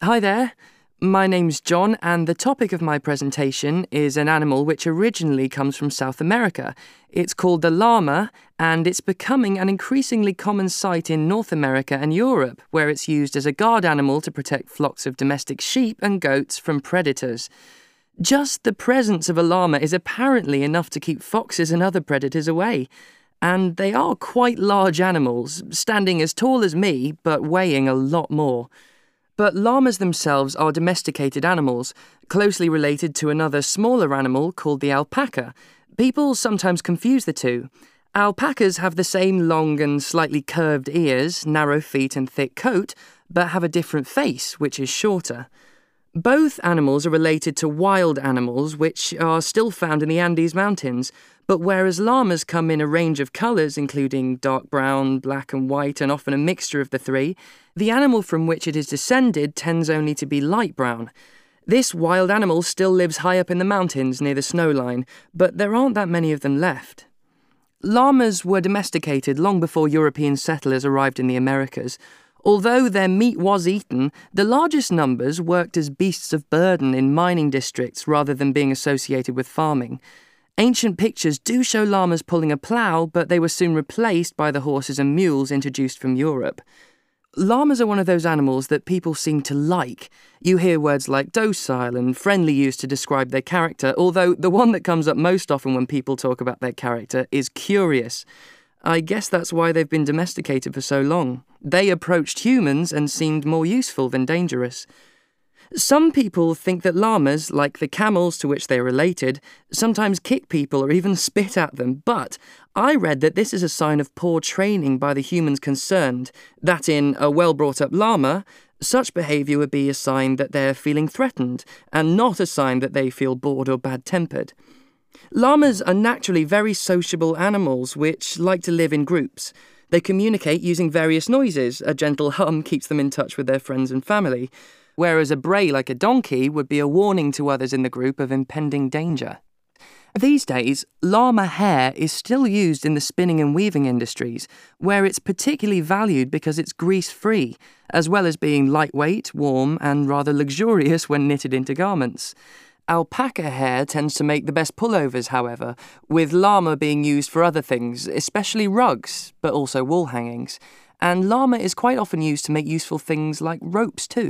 Hi there. My name's John, and the topic of my presentation is an animal which originally comes from South America. It's called the llama, and it's becoming an increasingly common sight in North America and Europe, where it's used as a guard animal to protect flocks of domestic sheep and goats from predators. Just the presence of a llama is apparently enough to keep foxes and other predators away. And they are quite large animals, standing as tall as me, but weighing a lot more. But llamas themselves are domesticated animals, closely related to another smaller animal called the alpaca. People sometimes confuse the two. Alpacas have the same long and slightly curved ears, narrow feet and thick coat, but have a different face, which is shorter. Both animals are related to wild animals, which are still found in the Andes Mountains, but whereas llamas come in a range of colours, including dark brown, black and white, and often a mixture of the three, the animal from which it is descended tends only to be light brown. This wild animal still lives high up in the mountains near the snow line, but there aren't that many of them left. Llamas were domesticated long before European settlers arrived in the Americas. Although their meat was eaten, the largest numbers worked as beasts of burden in mining districts rather than being associated with farming. Ancient pictures do show llamas pulling a plough, but they were soon replaced by the horses and mules introduced from Europe. Llamas are one of those animals that people seem to like. You hear words like docile and friendly used to describe their character, although the one that comes up most often when people talk about their character is curious. I guess that's why they've been domesticated for so long. They approached humans and seemed more useful than dangerous. Some people think that llamas, like the camels to which they are related, sometimes kick people or even spit at them, but I read that this is a sign of poor training by the humans concerned, that in a well-brought-up llama, such behaviour would be a sign that they're feeling threatened, and not a sign that they feel bored or bad-tempered. Llamas are naturally very sociable animals which like to live in groups. They communicate using various noises. A gentle hum keeps them in touch with their friends and family, whereas a bray like a donkey would be a warning to others in the group of impending danger. These days, llama hair is still used in the spinning and weaving industries, where it's particularly valued because it's grease-free, as well as being lightweight, warm, and rather luxurious when knitted into garments. Alpaca hair tends to make the best pullovers, however, with llama being used for other things, especially rugs, but also wall hangings. And llama is quite often used to make useful things like ropes too.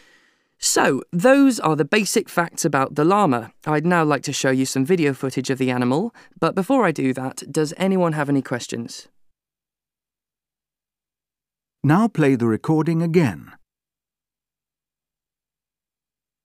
So, those are the basic facts about the llama. I'd now like to show you some video footage of the animal, but before I do that, does anyone have any questions? Now play the recording again.